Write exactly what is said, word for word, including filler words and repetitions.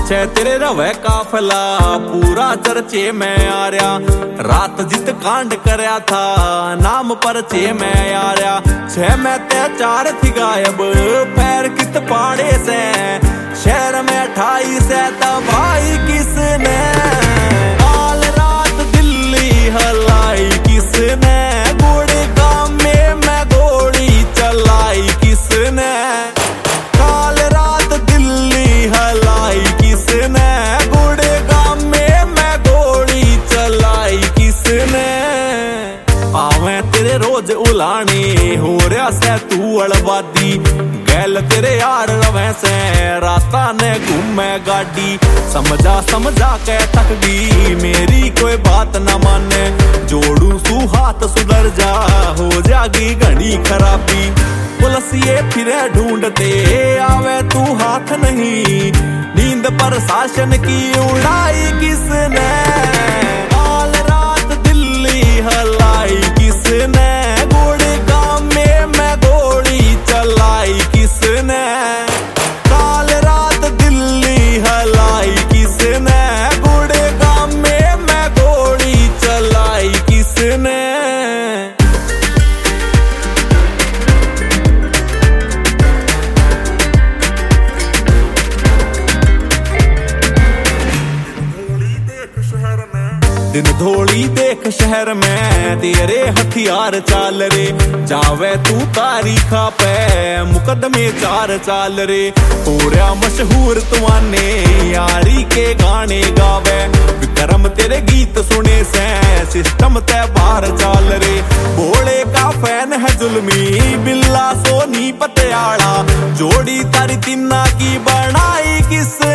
पीछे तेरे रवे काफला पूरा चर्चे में आ रहा। रात जित कांड करया था नाम परचे में आ रहा। छह में ते चार थी गायब पैर कित पाड़े से। शहर में अठाईस है भाई किसने। काल रात दिल्ली हलाई किसने। गुड़गांव में मैं गोली चलाई किसने। काल रात दिल्ली हलाई किसने। गुड़गांव में मैं गोली चलाई किसने। आवे तेरे रोज उलाने हो रहा से तू अड़वादी। गैल तेरे यार रवे से राता ने घूमे गाड़ी। समझा समझा के थक गई मेरी कोई बात न माने। जोड़ू सू हाथ सुधर जा हो जागी घनी खराबी। पुलिस ये फिरे ढूंढते आवे तू हाथ नहीं। नींद पर शासन की उड़ाई किसने। काल रात दिल्ली हलाई किसने। गुड़गांव में मैं गोली चलाई किसने। काल रात दिल्ली हलाई किसने। गुड़गांव में मैं गोली चलाई किसने। दिन धोली देख शहर में तेरे हथियार चाल रे। जावे तू तारीखा पे मुकदमे चार चाल रे। पूरा मशहूर तुआने यारी के गाने गावे। विक्रम तेरे गीत सुने से सिस्टम ते बाहर चाल रे। भोले का फैन है जुल्मी बिल्ला सोनी पटियाला। जोड़ी तारी तिन्ना की बनाई किस